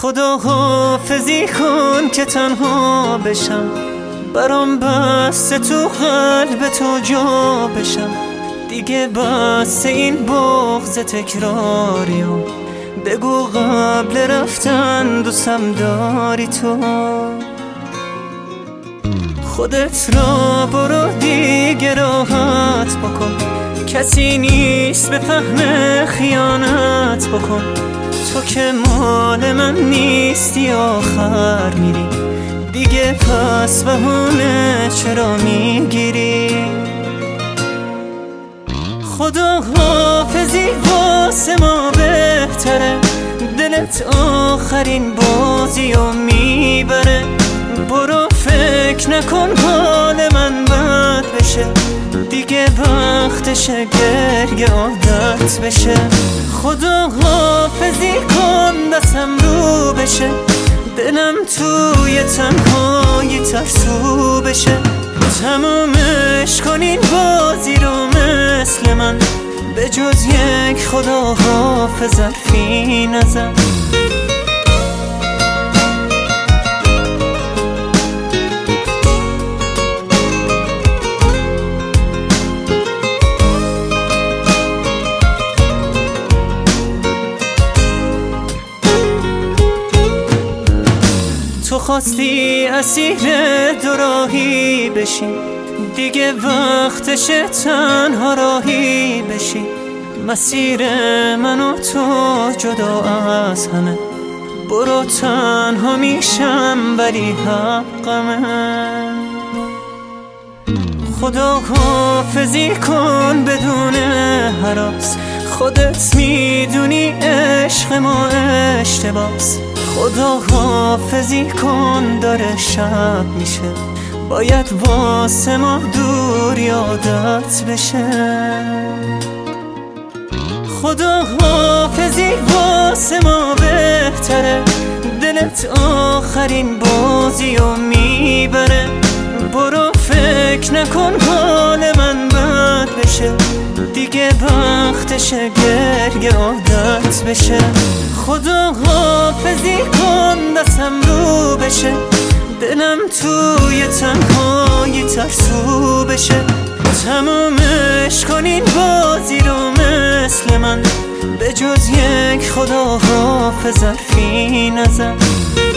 خدا حافظی کن که تنها بشم، برام بسته تو قلب تو جا بشم. دیگه بس این بغض تکراریو، بگو قبل رفتن دوستم داری تو. خودت را برو دیگه راحت بکن، کسی نیست به فهم خیانت بکن. تو که مال من نیستی آخر میری، دیگه پس بهونه چرا میگیری؟ خدا حافظی واسه ما بهتره، دلت آخرین بازیو میبره. برو فکر نکن حال من بد بشه، دیگه وقتشه گریه عادت بشه. خدا حافظی کن دستم رو بشه، دلم توی تنهایی ترسو بشه. تمومش کن این بازی رو مثل من، به جز یک خدا حافظ حرفی نزن. تو خواستی اسیر دوراهی بشی، دیگه وقتشه تنها راهی بشی. مسیر من و تو جدا از همه، برو تنها میشم ولی حقمه. خدا حافظی کن بدون هراس، خودت میدونی عشق ما اشتباس. خدا حافظی کن داره شب میشه، باید واسه ما دور یادت بشه. خدا حافظی واسه ما بهتره، دلت آخرین بازیو میبره. برو فکر نکن حال من بد بشه، دیگه وقتشه گریه عادت بشه. خدا حافظی کن دستم رو بشه، دلم توی تنهایی ترسو بشه. تمومش کن این بازی رو مثل من، به جز یک خدا حافظ حرفی نزن.